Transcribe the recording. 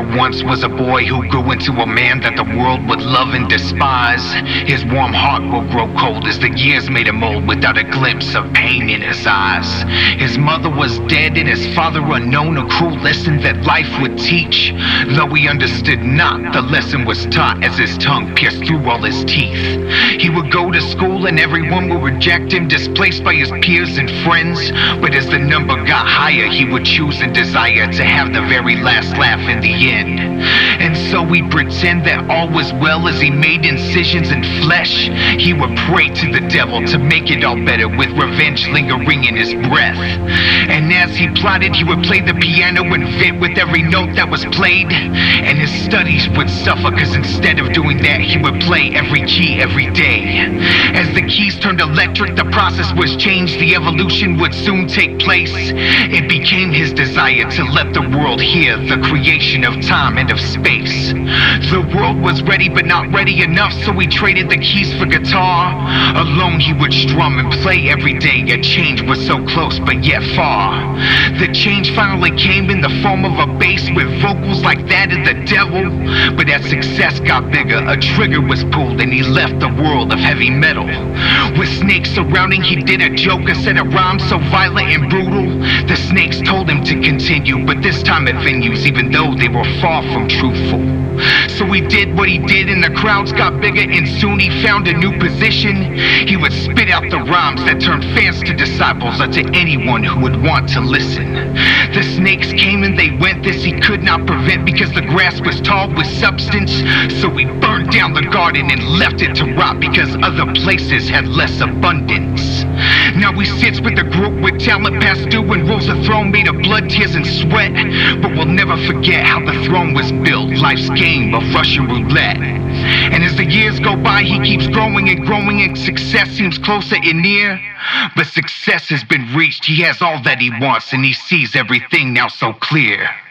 once was a boy who grew into a man that the world would love and despise. His warm heart will grow cold as the years made him old without a glimpse of pain in his eyes. His mother was dead and his father unknown, a cruel lesson that life would teach. Though he understood not, the lesson was taught as his tongue pierced through all his teeth. He would go to school and everyone would reject him, displaced by his peers and friends. But as the number got higher, he would choose and desire to have the very last laugh in the end. And so he'd pretend that all was well as he made incisions in flesh. He would pray to the devil to make it all better, with revenge lingering in his breath. And as he plotted, he would play the piano and fit with every note that was played. And his studies would suffer, cause instead of doing that, he would play every key every day. As the keys turned electric, the process was changed. The evolution would soon take place. It became his desire to let the world hear the creation of time and of space. The world was ready but not ready enough, so he traded the keys for guitar. Alone he would strum and play every day. A change was so close but yet far. The change finally came in the form of a bass with vocals like that of the devil. But as success got bigger, a trigger was pulled and he left the world of heavy metal. With snakes surrounding, he did a joke, a set of rhymes so violent and brutal. The snakes told him to continue, but this time at venues, even though they were far from truthful. So he did what he did and the crowds got bigger, and soon he found a new position. He would spit out the rhymes that turned fans to disciples, or to anyone who would want to listen. The snakes came and they went, this he could not prevent, because the grass was tall with substance. So he burned down the garden and left it to rot, because other places had less abundance. Now he sits with a group with talent past due and rules a throne made of blood, tears, and sweat. But we'll never forget how the throne was built, life's game of Russian roulette. And as the years go by, he keeps growing and success seems closer and near. But success has been reached, he has all that he wants, and he sees everything now so clear.